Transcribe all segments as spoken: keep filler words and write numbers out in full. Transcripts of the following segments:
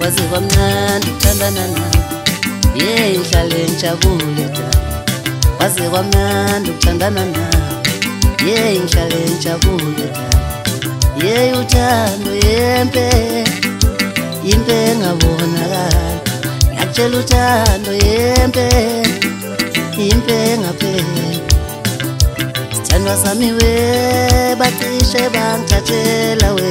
kwaze kwamnandi ukuthandana nawe, ye ngihlale ngijabule dala. Kwaze kwamnandi ukuthandana nawe, ye ngihlale ngijabule dala. Ye uthando yempe, impe engabonakali. Ngiyakutshela uthando yempe, impe engapheli. Sithandwa sami we, bacishe bangithathela we.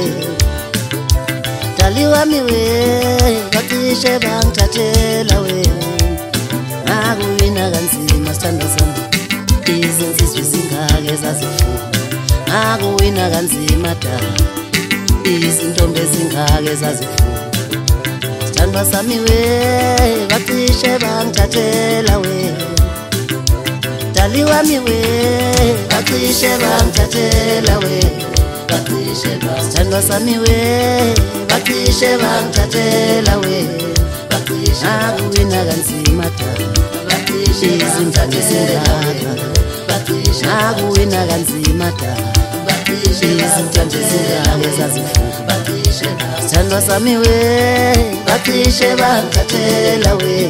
Dali wami we, bacishe bangithathela we. Ngakuwina kanzima sithandwa sami, izinsizwa zingake zazifuna. Ngakuwina kanzima dala, izintombi ezingake zazifuna. Sithandwa sami we, bacishe bangithathela we. Dali wami we, bacishe bangithathela we. Sithandwa sami we, bacishe bangithathela we. Ngakuwina kanzima dala, izintombi zingaka. Ngakuwina kanzima dala, izintombi zingake zazifuna. Sithandwa sami we, bacishe bangithathela we.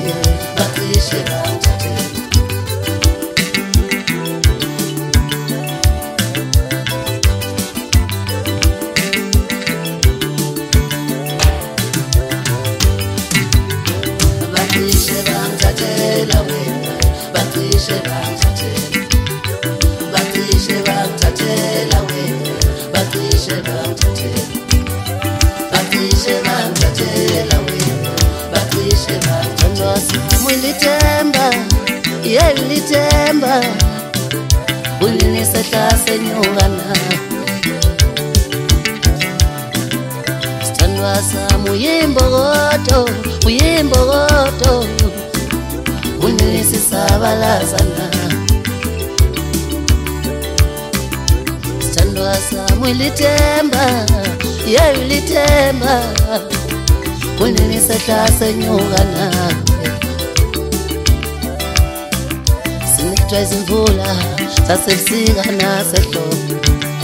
Mulithemba, ye lithemba, ulinisehla senyukana. Sithandwa sami uyimbokodo, uyimbokodo, ulinisisabalazana. Sithandwa sami ulithemba, ye lithemba, ulinisehla senyukana. Sinithwa izimvula zasebusika nasehlobo,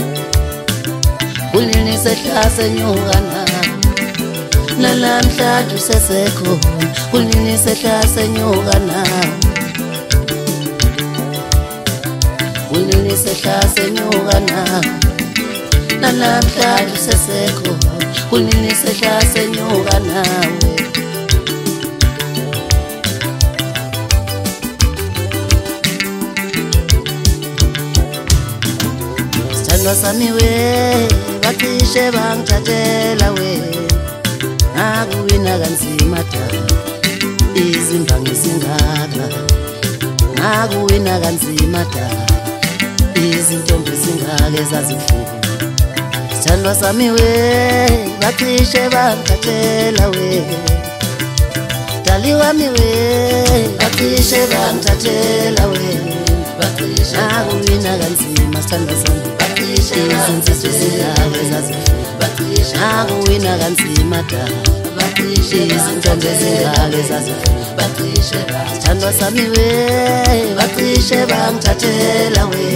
ulinisehla senyukana. Nalamhlanje usesekho, ulinisehla senyukana. Ulinisehla senyukana. Nalamhlanje usesekho, ulinisehla senyukana we. Sithandwa sami we, bacishe bangithathela we. Ngakuwina kanzima dala, izimbangi zingaka. Ngakuwina kanzima dala, izintombi zingake zazifuna. Sithandwa sami we, bacishe bangithathela we. Dali wami we, bacishe bangithathela we. Ngakuwina kanzima sithandwa sami, izinsizwa zingake zazifuna. Ngakuwina kanzima dala, izintombi ezingake zazifuna. Sithandwa sami we, bacishe bangithathela we.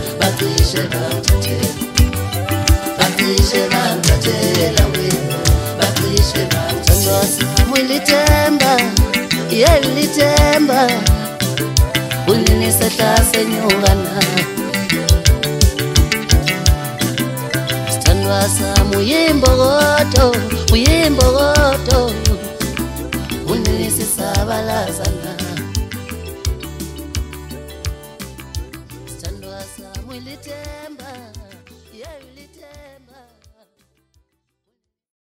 Sithandwa sami ulithemba, ye lithemba, ulinisehla senyukana. Sithandwa sami uyimbokodo, uyimbokodo, ulinisisabalazana. Sithandwa sami ulithemba, ye lithemba.